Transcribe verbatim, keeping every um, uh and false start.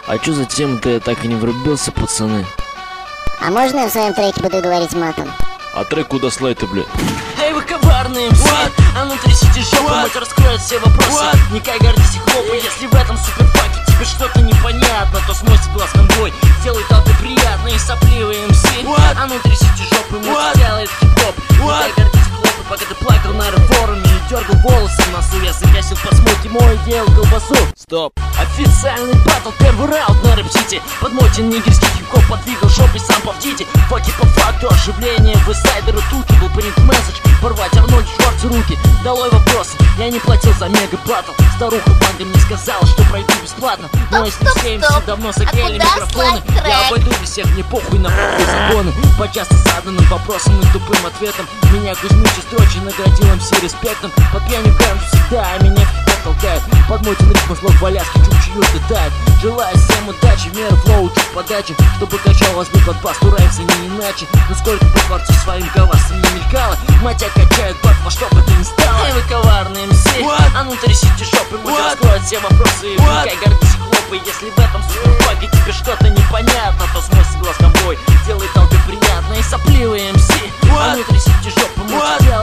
А чё за тему-то я так и не врубился, пацаны? А можно я в своем треке буду говорить матом? А трек куда слать-то, бля? Эй, вы коварные все, а ну трясите жопу, мать раскроет все вопросы. What? Не кай, гордись и хлопай, если в этом суперпаке тебе что-то непонятно, то смойся глаз конвой, сделай толпе приятно и сопливые эм си. What? А ну трясите жопу, мать делает хип-хоп. Не кай, гордись и хлопай, пока ты плакал на рэп-форуме и дергал волосы в носу. Я загасил по смуте мой и делал колбасу. Стоп! Официальный батл, первый раунд на рэп-сити. Подмотин нигерский хип-хоп подвигал жопой сам по птите. Факи по факту, оживление в инсайдеру туки. Был принят месседж, порвать Арнольд Шварц руки. Долой вопросы, я не платил за мега-баттл. Старуха банга мне сказала, что пройду бесплатно. Но если все все давно согрели а микрофоны, я обойду без всех, мне похуй на похуй законы. По часто заданным вопросам и тупым ответам меня Кузьмич и Строчи наградил эм си респектом. Под пьяню ганжу всегда, а меня хип-хоп толкает. Подмотин ритм слов валяски, чуть-чуть летает. Желаю всем удачи, в меру флоу, чуть подачи, чтобы качал вас бит под бас, турается не иначе. Но сколько притворцев своим коварством не мелькало, мать качает бат, во что бы ты ни стало. Эй, вы коварные эм си, What? А ну трясите жопы, мать раскроет все вопросы. И вникай, гордись и хлопай, если в этом суперпаке тебе что-то непонятно, то смойся глаз конвой, сделай толпе приятно и сопливые эм си. What? А ну трясите жопы, мать